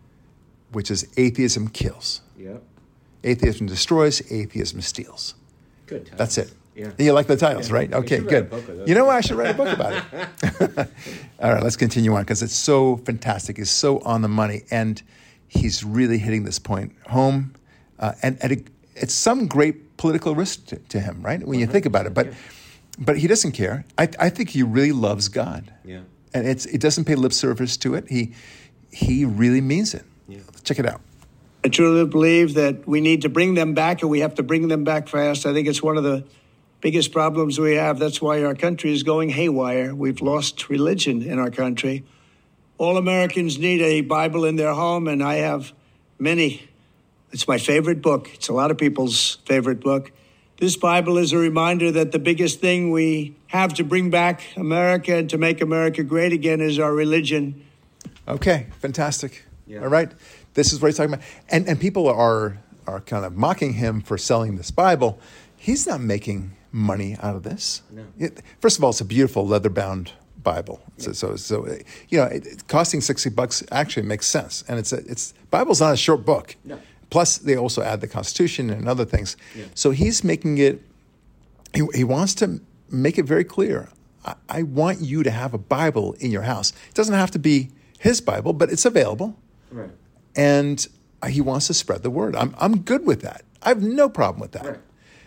which is atheism kills. Yep. Atheism destroys, atheism steals. Good titles. That's it. Yeah. You like the titles, yeah. right? Okay, good. You you know what? I should write a book about it. All right, let's continue on because it's so fantastic. It's so on the money. And he's really hitting this point home. Uh, and and it, it's some great political risk to, to him, right? When you think about it. But yeah. but he doesn't care. I, I think he really loves God. Yeah. And it's it doesn't pay lip service to it. He he really means it. Yeah. Check it out. I truly believe that we need to bring them back, and we have to bring them back fast. I think it's one of the biggest problems we have. That's why our country is going haywire. We've lost religion in our country. All Americans need a Bible in their home, and I have many. It's my favorite book. It's a lot of people's favorite book. This Bible is a reminder that the biggest thing we have to bring back America and to make America great again is our religion. Okay, fantastic. Yeah. All right. This is what he's talking about. And and people are are kind of mocking him for selling this Bible. He's not making money out of this. No. It, first of all, it's a beautiful leather-bound Bible. So, so, so you know, it, it costing sixty bucks actually makes sense. And it's a, it's Bible's not a short book. No. Plus, they also add the Constitution and other things. Yeah. So he's making it. He, he wants to make it very clear. I, I want you to have a Bible in your house. It doesn't have to be his Bible, but it's available. Right. And he wants to spread the word. I'm I'm good with that. I have no problem with that. Right.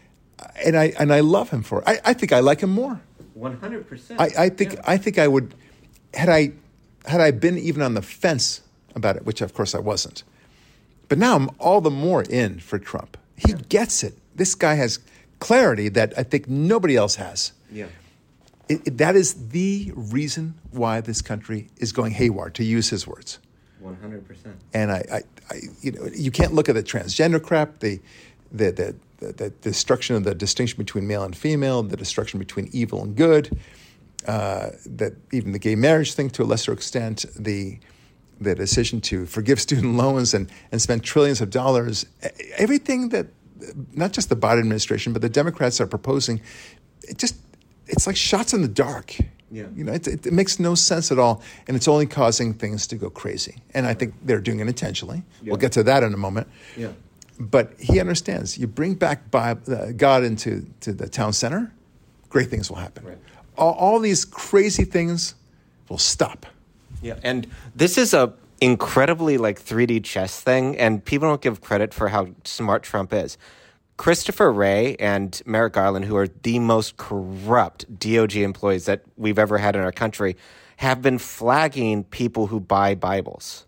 And I and I love him for it. I, I think I like him more. One hundred percent. I, I think yeah. I think I would had I had I been even on the fence about it, which of course I wasn't. But now I'm all the more in for Trump. He yeah. gets it. This guy has clarity that I think nobody else has. Yeah. It, it, that is the reason why this country is going haywire, to use his words. One hundred percent. And I, I, I, you know, you can't look at the transgender crap, the, the, the, the, the destruction of the distinction between male and female, the destruction between evil and good, uh, that even the gay marriage thing to a lesser extent, the, the decision to forgive student loans and, and spend trillions of dollars, everything that, not just the Biden administration, but the Democrats are proposing, it just, it's like shots in the dark. Yeah. You know, it, it, it makes no sense at all, and it's only causing things to go crazy. And I think they're doing it intentionally. Yeah. We'll get to that in a moment. Yeah. But he understands. You bring back Bible, uh, God into to the town center, great things will happen. Right. All, all these crazy things will stop. Yeah, and this is a incredibly like three D chess thing, and people don't give credit for how smart Trump is. Christopher Wray and Merrick Garland, who are the most corrupt D O J employees that we've ever had in our country, have been flagging people who buy Bibles.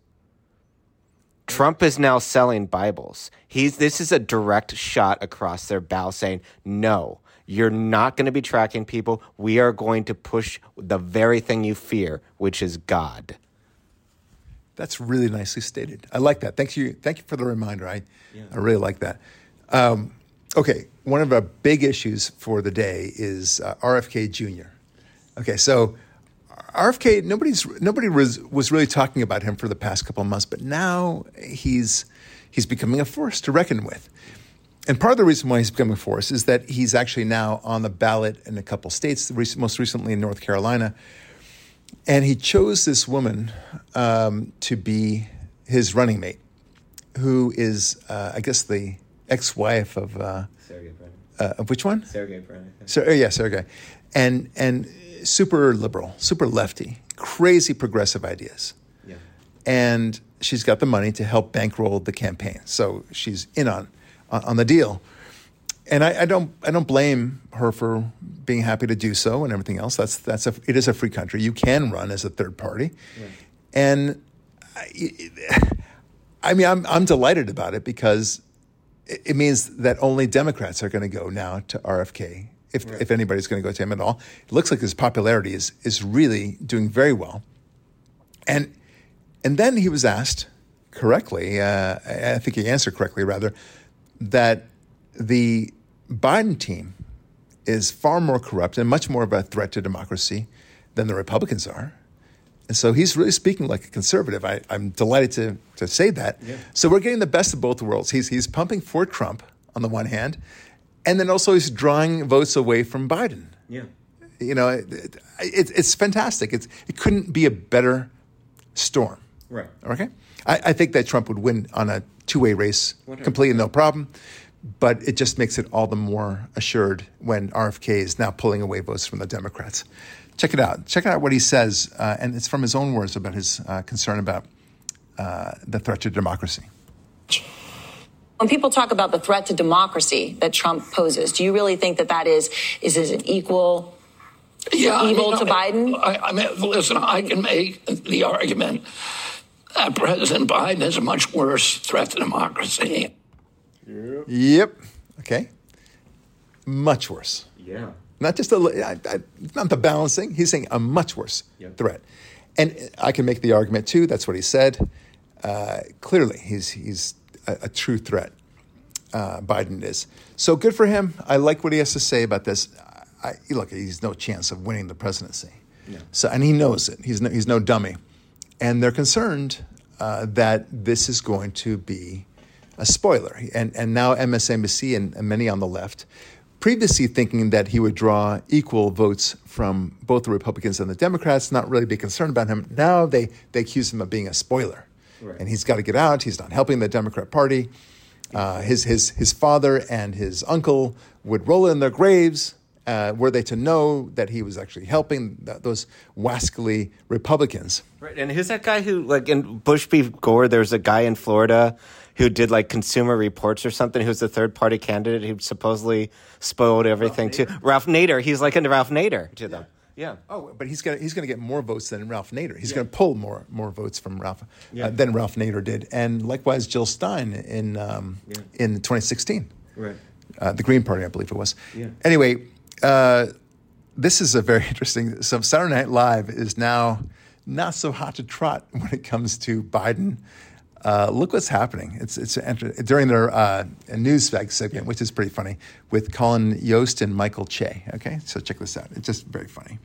Trump is now selling Bibles. He's this is a direct shot across their bow saying, no, you're not going to be tracking people. We are going to push the very thing you fear, which is God. That's really nicely stated. I like that. Thank you. Thank you for the reminder. I, Yeah. I really like that. Um, okay, one of our big issues for the day is uh, R F K Junior Okay, so R F K, nobody's nobody was was really talking about him for the past couple of months, but now he's he's becoming a force to reckon with. And part of the reason why he's becoming a force is that he's actually now on the ballot in a couple states, most recently in North Carolina. And he chose this woman um, to be his running mate, who is, uh, I guess, the ex-wife of uh, Sergey Brin. Uh, of which one? Sergey Brin. So, yeah, Sergey. And and super liberal, super lefty, crazy progressive ideas. Yeah. And she's got the money to help bankroll the campaign, so she's in on on, on the deal. And I, I don't I don't blame her for being happy to do so and everything else. That's that's a it is a free country. You can run as a third party, Yeah. and I, I mean I'm I'm delighted about it because it, it means that only Democrats are going to go now to R F K. If Right. if anybody's going to go to him at all, it looks like his popularity is is really doing very well. And and then he was asked correctly, uh, I think he answered correctly rather, that the Biden team is far more corrupt and much more of a threat to democracy than the Republicans are. And so he's really speaking like a conservative. I, I'm delighted to to say that. Yeah. So we're getting the best of both worlds. He's he's pumping for Trump on the one hand, and then also he's drawing votes away from Biden. Yeah. You know, it, it, it's it's fantastic. It's it couldn't be a better storm. Right. Okay. I, I think that Trump would win on a two-way race, one hundred percent. completely no problem. But it just makes it all the more assured when R F K is now pulling away votes from the Democrats. Check it out. Check out what he says, uh, and it's from his own words about his uh, concern about uh, the threat to democracy. When people talk about the threat to democracy that Trump poses, do you really think that that is is it an equal yeah, evil I mean, to I mean, Biden? I, I mean, listen, I can make the argument that President Biden is a much worse threat to democracy. Yep. Yep. Okay. Much worse. Yeah. Not just a, I, I, not the balancing. He's saying a much worse Yep. threat. And I can make the argument too. That's what he said. Uh, clearly, he's he's a, a true threat. Uh, Biden is. So good for him. I like what he has to say about this. I, look, he's no chance of winning the presidency. Yeah. So, and he knows it. He's no, he's no dummy. And they're concerned uh, that this is going to be a spoiler. And and now M S N B C and, and many on the left, previously thinking that he would draw equal votes from both the Republicans and the Democrats, not really be concerned about him. Now they, they accuse him of being a spoiler. Right. And he's got to get out. He's not helping the Democrat Party. Uh, his his his father and his uncle would roll in their graves uh, were they to know that he was actually helping th- those wascally Republicans. Right. And who's that guy who, like, in Bush v. Gore, there's a guy in Florida who did, like, Consumer Reports or something, who's the third-party candidate who supposedly spoiled everything to Ralph Nader. He's like a Ralph Nader to them. Yeah. Oh, but he's gonna he's gonna get more votes than Ralph Nader. He's Yeah. gonna pull more more votes from Ralph Yeah. uh, than Ralph Nader did, and likewise Jill Stein in um, Yeah. in twenty sixteen. Right. Uh, the Green Party, I believe it was. Yeah. Anyway, uh, this is a very interesting. So Saturday Night Live is now not so hot to trot when it comes to Biden. Uh, look what's happening. It's it's during their uh, news segment, which is pretty funny, with Colin Yost and Michael Che. Okay, so check this out. It's just very funny.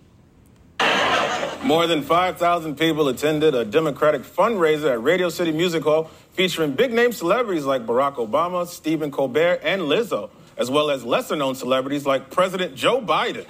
More than five thousand people attended a Democratic fundraiser at Radio City Music Hall featuring big-name celebrities like Barack Obama, Stephen Colbert, and Lizzo, as well as lesser-known celebrities like President Joe Biden.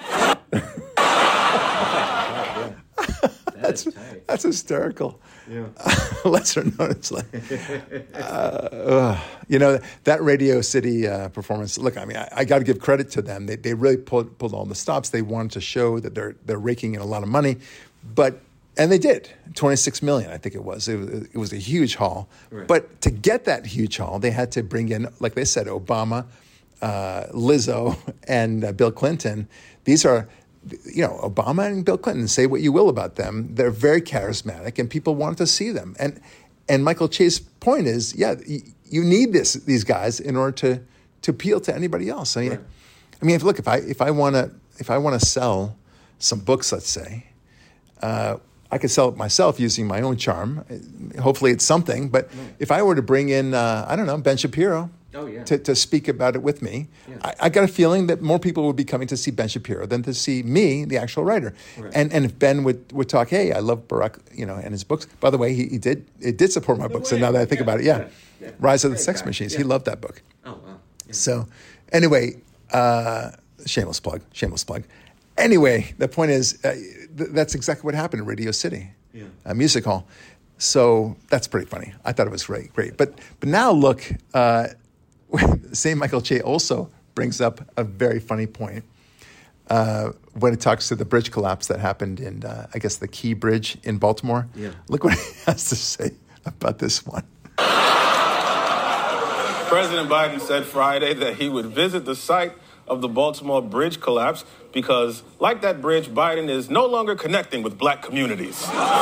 That's that's hysterical. Yeah. Lesser known, it's like, uh, uh, you know, that Radio City uh, performance. Look, I mean, I, I got to give credit to them. They they really pulled pulled all the stops. They wanted to show that they're they're raking in a lot of money, but and they did. twenty-six million, I think it was. It was, it was a huge haul. Right. But to get that huge haul, they had to bring in, like they said, Obama, uh, Lizzo, and uh, Bill Clinton. These are. You know, Obama and Bill Clinton, say what you will about them, they're very charismatic, and people wanted to see them. And and Michael Che's point is, yeah, you, you need this these guys in order to to appeal to anybody else. I mean, Right. I mean, if, look, if I if I want to if I want to sell some books, let's say, uh, I could sell it myself using my own charm. Hopefully it's something. But if I were to bring in, uh, I don't know, Ben Shapiro oh, yeah. to, to speak about it with me, Yeah. I, I got a feeling that more people would be coming to see Ben Shapiro than to see me, the actual writer. Right. And and if Ben would, would talk, hey, I love Barack, you know, and his books. By the way, he, he did it did support my book. So now that I think about it, yeah, Yeah. Yeah. Rise of the Great Sex guy. Machines. Yeah. He loved that book. Oh, wow. Yeah. So anyway, uh, shameless plug, shameless plug. Anyway, the point is, uh, th- that's exactly what happened in Radio City, Yeah. a music hall. So that's pretty funny. I thought it was great, great. But but now look, uh, Saint Michael Che also brings up a very funny point uh, when it talks to the bridge collapse that happened in, uh, I guess, the Key Bridge in Baltimore. Yeah. Look what he has to say about this one. President Biden said Friday that he would visit the site of the Baltimore bridge collapse because, like that bridge, Biden is no longer connecting with black communities.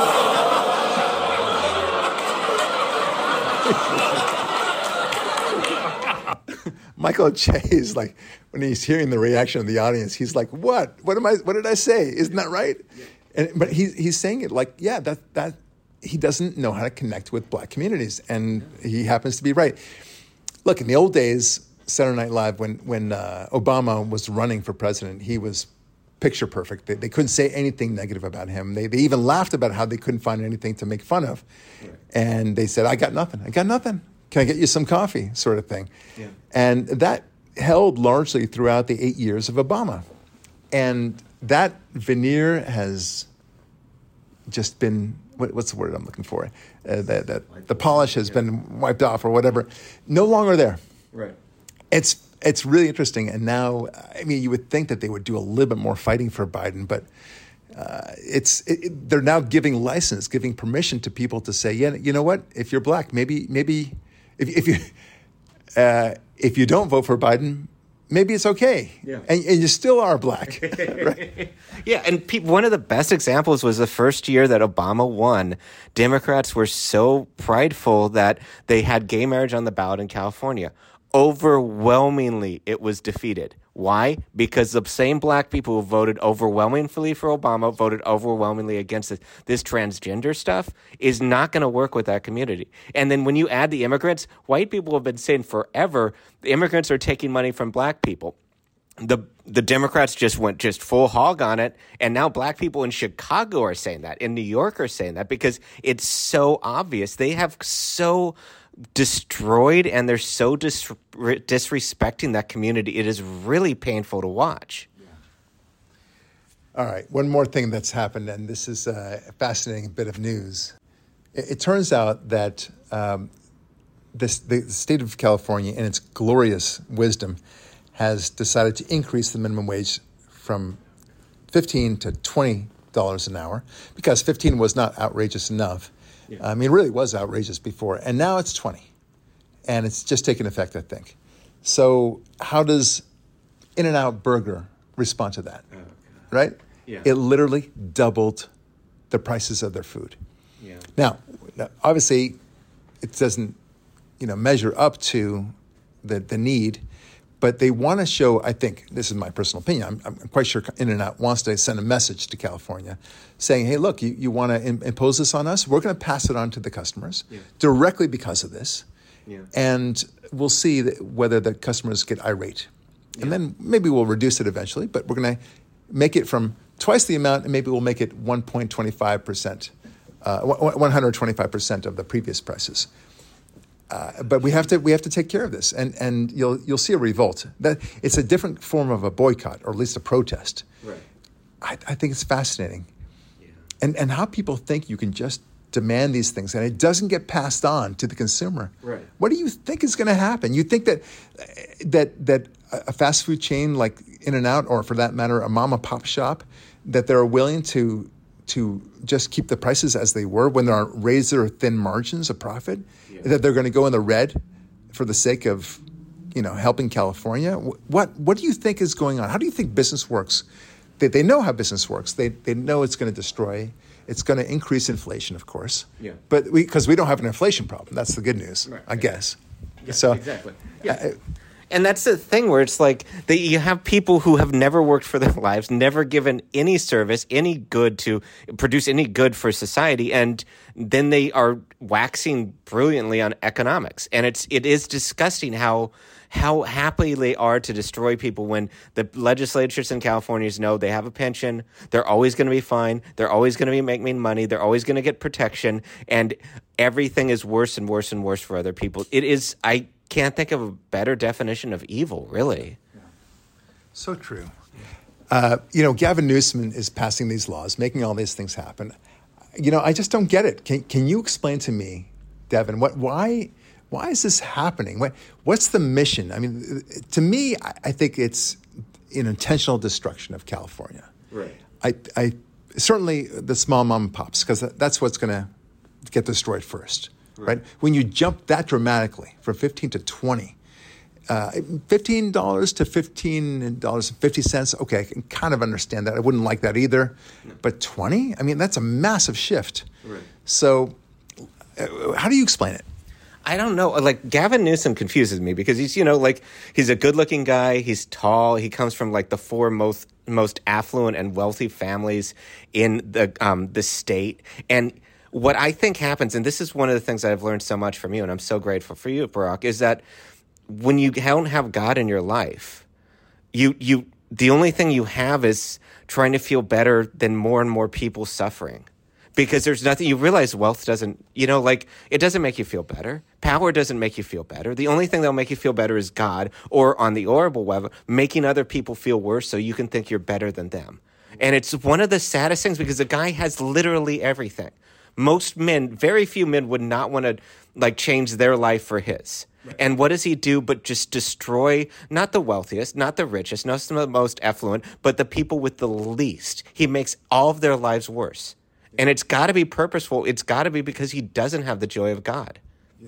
Michael Che is like, when he's hearing the reaction of the audience, he's like, "What? What am I? What did I say? Isn't that right?" Yeah. And but he's he's saying it like, yeah, that that he doesn't know how to connect with black communities, and yeah. he happens to be right. Look, in the old days, Saturday Night Live, when when uh, Obama was running for president, he was picture perfect. They, they couldn't say anything negative about him. They they even laughed about how they couldn't find anything to make fun of, right. And they said, "I got nothing. I got nothing. Can I get you some coffee?" Sort of thing. Yeah. And that held largely throughout the eight years of Obama. And that veneer has just been, what, what's the word I'm looking for? Uh, that, that the polish has yeah. been wiped off or whatever. No longer there. Right. It's it's really interesting. And now, I mean, you would think that they would do a little bit more fighting for Biden, but uh, it's it, it, they're now giving license, giving permission to people to say, yeah, you know what? If you're black, maybe maybe if if you uh, if you don't vote for Biden, maybe it's okay. Yeah. And, and you still are black. Right? Yeah, and pe- one of the best examples was the first year that Obama won. Democrats were so prideful that they had gay marriage on the ballot in California. Overwhelmingly, it was defeated. Why? Because the same black people who voted overwhelmingly for Obama voted overwhelmingly against this. This transgender stuff is not going to work with that community. And then when you add the immigrants, white people have been saying forever, the immigrants are taking money from black people. The the Democrats just went just full hog on it, and now black people in Chicago are saying that, in New York are saying that, because it's so obvious. They have so destroyed, and they're so dis- disrespecting that community. It is really painful to watch. Yeah. All right, one more thing that's happened, and this is a fascinating bit of news. It, it turns out that um, this, the state of California, in its glorious wisdom, has decided to increase the minimum wage from fifteen to twenty dollars an hour, because fifteen was not outrageous enough. Yeah. I mean, it really was outrageous before, and now it's twenty, and it's just taken effect, I think. So how does In-N-Out Burger respond to that, oh, right? Yeah. It literally doubled the prices of their food. Yeah. Now, obviously, it doesn't, you know, measure up to the the need, but they want to show, I think, this is my personal opinion, I'm, I'm quite sure In-N-Out wants to send a message to California saying, hey, look, you, you want to im- impose this on us? We're going to pass it on to the customers yeah. directly because of this. Yeah. And we'll see that whether the customers get irate. Yeah. And then maybe we'll reduce it eventually, but we're going to make it from twice the amount, and maybe we'll make it one point two five percent, uh, one hundred twenty-five percent of the previous prices. Uh, but we have to we have to take care of this, and, and you'll you'll see a revolt. That it's a different form of a boycott, or at least a protest. Right. I, I think it's fascinating, yeah. and and how people think you can just demand these things, and it doesn't get passed on to the consumer. Right. What do you think is going to happen? You think that that that a fast food chain like In-N-Out, or for that matter, a mom and pop shop, that they're willing to to just keep the prices as they were when there are razor thin margins of profit? Yeah. That they're going to go in the red for the sake of, you know, helping California? What what do you think is going on? How do you think business works? They they know how business works. They they know it's going to destroy. It's going to increase inflation, of course. Yeah. But we because we don't have an inflation problem. That's the good news, right. I guess. Yeah, so exactly. Yeah. Uh, And that's the thing where it's like that you have people who have never worked for their lives, never given any service, any good to produce any good for society, and then they are waxing brilliantly on economics. And it's it is disgusting how how happy they are to destroy people when the legislatures in California know they have a pension, they're always going to be fine, they're always going to be making money, they're always going to get protection, and everything is worse and worse and worse for other people. It is, I can't think of a better definition of evil, really. Yeah. So true. Uh, you know, Gavin Newsom is passing these laws, making all these things happen. You know, I just don't get it. Can can you explain to me, Devin, what why why is this happening? What what's the mission? I mean, to me, I, I think it's an intentional destruction of California. Right. I I certainly the small mom and pops, because that's what's going to get destroyed first. Right. right? When you jump that dramatically from fifteen to twenty, uh, fifteen dollars to fifteen dollars and fifty cents, okay, I can kind of understand that. I wouldn't like that either. No. But twenty? I mean, that's a massive shift. Right. So uh, how do you explain it? I don't know. Like, Gavin Newsom confuses me because he's, you know, like, he's a good-looking guy. He's tall. He comes from, like, the four most most affluent and wealthy families in the um, the state. And what I think happens, and this is one of the things I've learned so much from you, and I'm so grateful for you, Barack, is that when you don't have God in your life, you you the only thing you have is trying to feel better than more and more people suffering. Because there's nothing, you realize wealth doesn't, you know, like, it doesn't make you feel better. Power doesn't make you feel better. The only thing that'll make you feel better is God, or on the horrible level, making other people feel worse so you can think you're better than them. And it's one of the saddest things because the guy has literally everything. Most men, very few men would not want to, like, change their life for his. Right. And what does he do but just destroy not the wealthiest, not the richest, not the most affluent, but the people with the least? He makes all of their lives worse. And it's got to be purposeful. It's got to be because he doesn't have the joy of God. Yeah,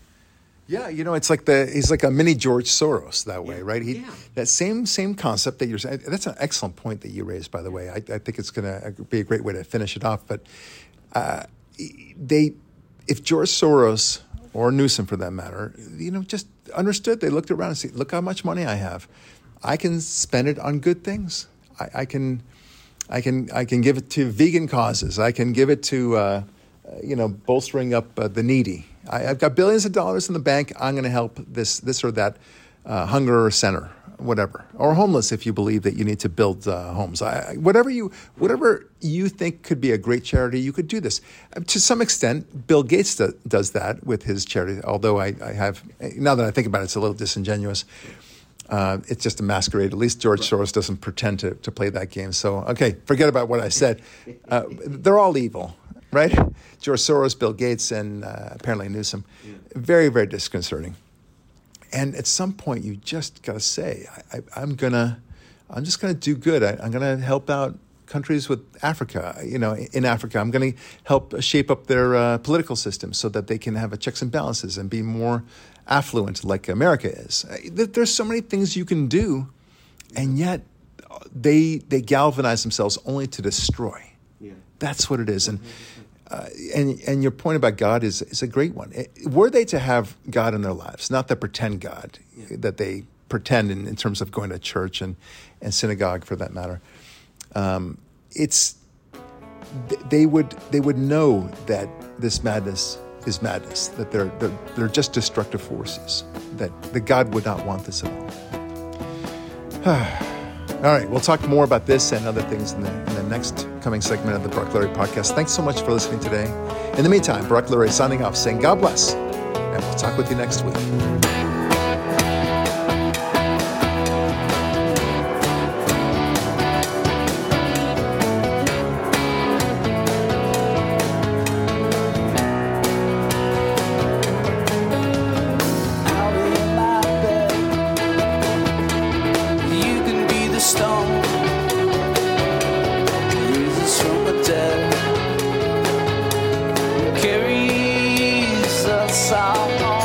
yeah. You know, it's like the he's like a mini George Soros that way, yeah. right? He yeah. that same same concept that you're saying. That's an excellent point that you raised, by the way. I, I think it's going to be a great way to finish it off. But uh, they, if George Soros or Newsom, for that matter, you know, just understood. They looked around and said, "Look how much money I have. I can spend it on good things. I, I can." I can I can give it to vegan causes. I can give it to, uh, you know, bolstering up uh, the needy. I, I've got billions of dollars in the bank. I'm going to help this this or that uh, hunger center, whatever, or homeless if you believe that you need to build uh, homes. I, whatever you whatever you think could be a great charity, you could do this. Uh, to some extent, Bill Gates do, does that with his charity. Although I, I have now that I think about it, it's a little disingenuous. Uh, it's just a masquerade. At least George Soros doesn't pretend to, to play that game. So, okay, forget about what I said. Uh, they're all evil, right? George Soros, Bill Gates, and uh, apparently Newsom. Yeah. Very, very disconcerting. And at some point, you just got to say, I, I, I'm gonna, I'm just gonna do good. I, I'm gonna help out countries with Africa. You know, in Africa, I'm gonna help shape up their uh, political system so that they can have a checks and balances and be more affluent like America is. There's so many things you can do, and yet they they galvanize themselves only to destroy. Yeah. That's what it is. And uh, and and your point about God is is a great one. Were they to have God in their lives, not the pretend God yeah. that they pretend in, in terms of going to church and, and synagogue for that matter, um, it's they would they would know that this madness is madness, that they're, they're they're just destructive forces, that the God would not want this at all. All right, we'll talk more about this and other things in the, in the next coming segment of the Barack Lurie podcast. Thanks so much for listening today. In the meantime, Barack Lurie signing off, saying God bless, and we'll talk with you next week. Carries us all.